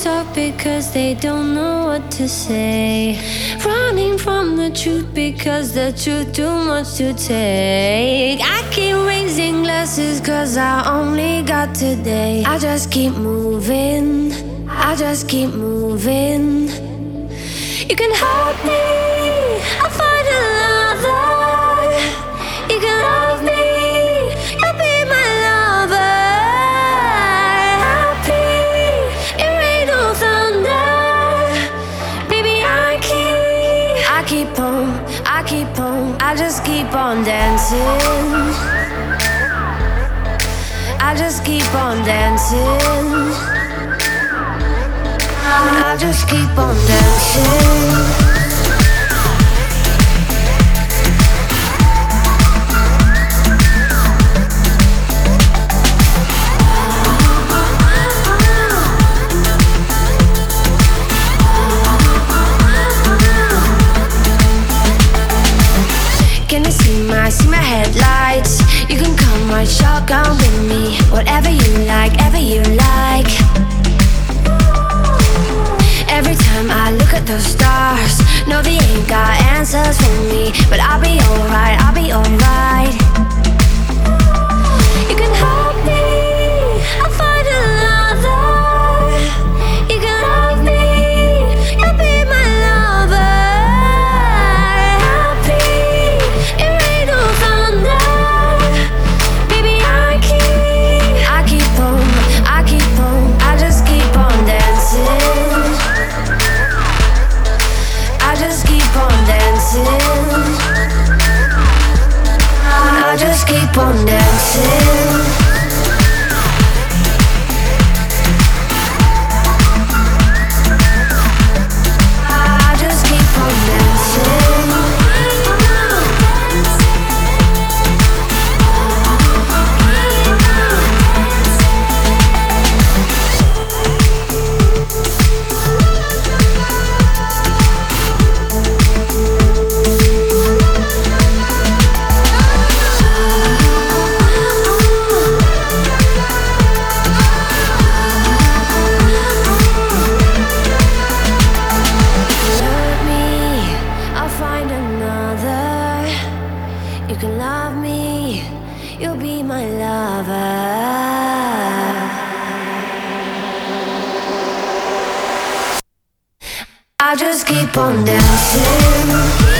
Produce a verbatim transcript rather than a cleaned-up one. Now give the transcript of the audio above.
talk because they don't know what to say. Running from the truth because the truth too much to take. I keep raising glasses cause I only got today. I just keep moving, I just keep moving. You can help me, I'll find another. You can love me, you'll be my lover. Happy, it rain or thunder. Baby, I keep, I keep on, I keep on. I just keep on dancing. I just keep on dancing. I just keep on dancing. Can you see my, see my headlights? You can come right shotgun with me. Whatever you like, ever you like. Every time I look at those stars, no, they ain't got answers for me, but I'll be alright, I'll be alright. You can help me, I'll find another. You can love me, you'll be my lover. Happy, it rain or thunder. Baby, I keep, I keep on, I keep on. I just keep on dancing. I just keep on dancing. I just keep on dancing. I just keep on dancing. You can love me, you'll be my lover. I just keep on dancing.